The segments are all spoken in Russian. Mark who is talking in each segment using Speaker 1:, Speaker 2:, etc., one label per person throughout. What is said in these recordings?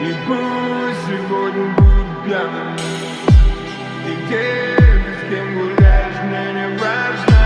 Speaker 1: И пусть сегодня буду пьяным. И где ты с кем гуляешь, мне не важно.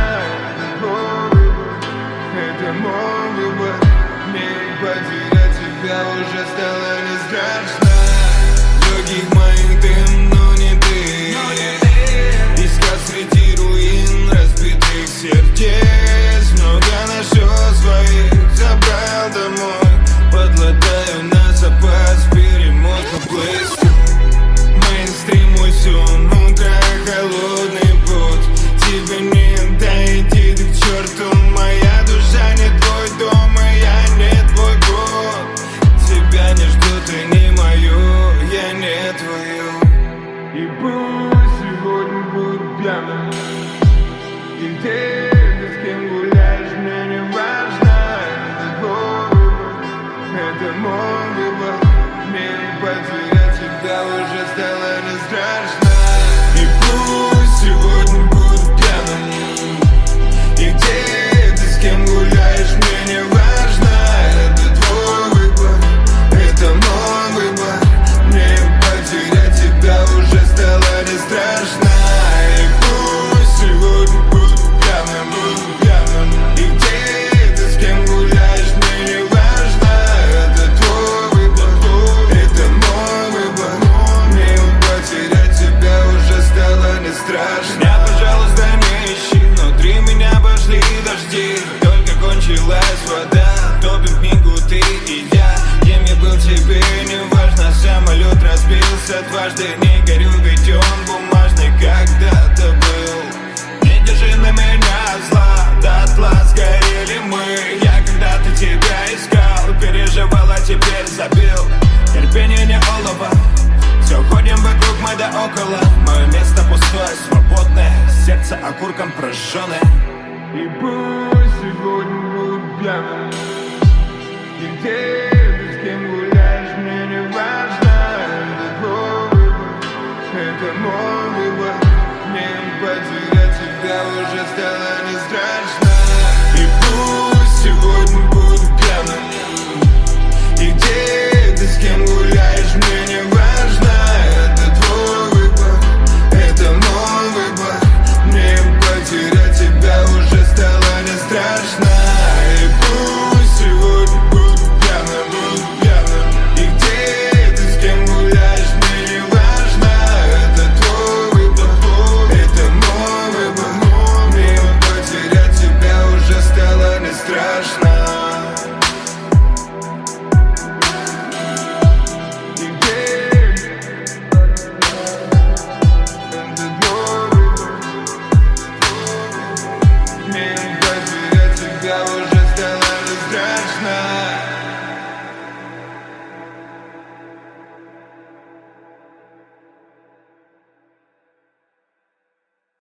Speaker 1: Это мой выбор. Мне потерять тебя уже стало не страшно. Легких моих дым, но не ты. Искал среди руин разбитых сердец. Много нашел своих, забрал домой. Подладаю на запас, перемотку плейсту. Мейнстрим усюн, утро холодный путь. Тебе не дойти, ты к черту. Моя душа не твой дом, и я не твой год. Тебя не жду, ты не мою, я не твою. И пусть сегодня буду пьяным. И где ты с кем гуляешь, мне не важно. Это мой выбор. Мне потерять тебя уже стало не страшно. И пусть сегодня буду пьяным. И где ты с кем гуляешь, мне не важно. Это твой выбор, это мой выбор. Мне потерять тебя уже стало не страшно. И пусть сегодня буду пьяным, И где ты с кем гуляешь, мне не важно. Это твой выбор, это мой выбор. Мне потерять тебя уже стало не страшно. Меня, пожалуйста, не ищи, внутри меня пошли дожди. Только кончилась вода, топим книгу ты и я. Кем я был тебе не важно, самолет разбился дважды.